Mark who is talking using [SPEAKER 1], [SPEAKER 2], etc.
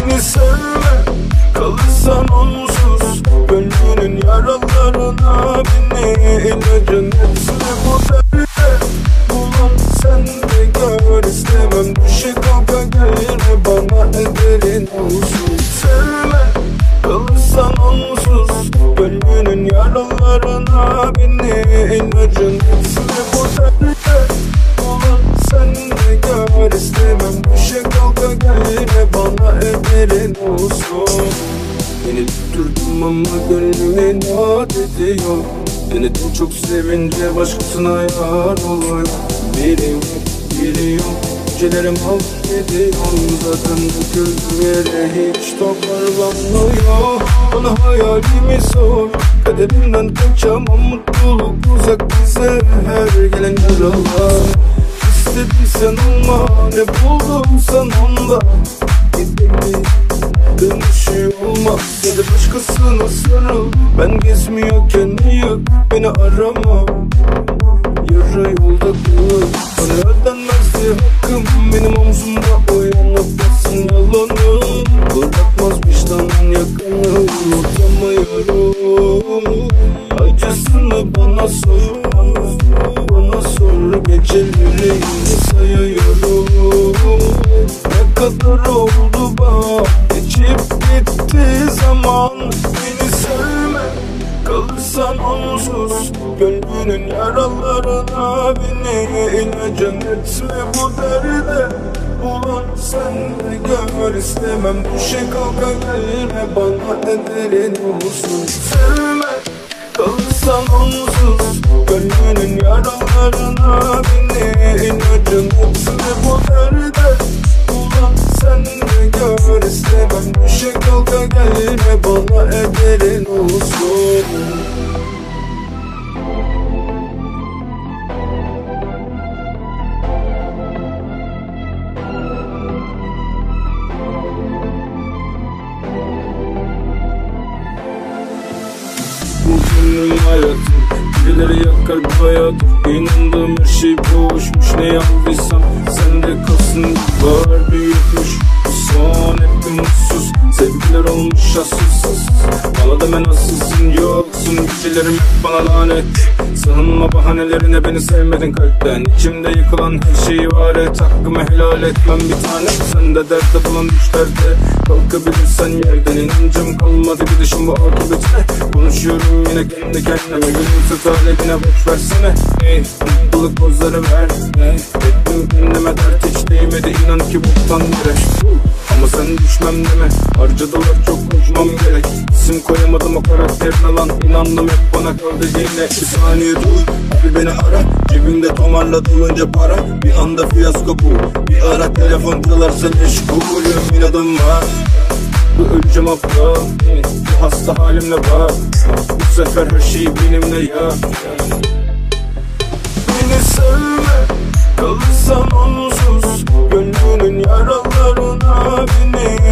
[SPEAKER 1] Beni sevme, kalırsan onsuz. Gönlünün yaralarına beni ilacın etme bu derde. Ulan sen de gör, istemem düşe kalka gelme bana ederin olsun. Sevme, kalırsan onsuz. Gönlünün yaralarına beni ilacın etme bu derde. Ulan sen de gör, istemem düşe kalka gelme bana ederin olsun. Beni tutturdum ama gönlüm inat ediyor. Beni de çok sevince başkasına yar oluyor. Biliyorum gecelerim alt ediyor. Zaten döküldüm yere hiç toparlanmıyor. Bana hayalimi sor, kaderimden kaçamam. Mutluluk uzak bize her gelen yaralar. İstediysen olma, ne buldumsan onda. Gidelim, dönüşü olmaz. Ya da başkasına sarıl, ben gezmiyorken yık beni arama. Yarı yolda kal, bana ödenmezdi hakkım. Benim omzumda uyanıp bassın yalanım. Bırakmaz vicdanın yakını, unutamıyorum. Acısını bana sor, bana sor. Geceleri yine sayıyorum. Ne kadar oldu bak, geçip gitti zaman. Beni sevme, kalırsan onsuz. Gönlünün yaralarına beni ilacın etme bu derde. Ulan sen de gör, istemem düşe kalka gelme bana ederin olsun. Sevme, kalırsan onsuz. Gönlünün yaralarına beni ilacın etme bu derde. Ulan sen de gör, istemem düşe kalka gelme bana ederin olsun. Bu gönlüm hayatım, birileri yakar bu hayat. İnandığım her şey boşmuş, ne yaptıysam sende kalsın. Var büyütmüş bu son, hep bir mutsuz. Sevgiler olmuş asılsız, bana deme nasılsın yoksun. Gecelerim hep bana lanet, sığınma bahanelerine, beni sevmedin kalpten. İçimde yıkılan her şeyi var et, hakkımı helal etmem bir tanem. Sen de derde bulan düş derde, kalkabilirsen yerden. İnancım kalmadı gidişim bu akıbetine. Konuşuyorum yine kendi kendime, gülümse talebine boş versene. Mutluluk pozları ver, ettim kendime dert hiç değmedi. İnan ki boktan yere, ama sen düşmem deme. Harcadılar çok konuşmam gerek. İsim koyamadım o karakterine lan. İnandım hep bana kaldı yine. Bir saniye dur, bir beni ara. Cebimde tomarla dolunca para. Bir anda fiyasko bu, bir ara telefon çalarsa meşgulüm. İnadım var, bu öleceğim abla. Bu hasta halimle bak, bu sefer her şey benimle ya. Beni sevme, kalırsan onsuz. Gönlünün yaralarına beni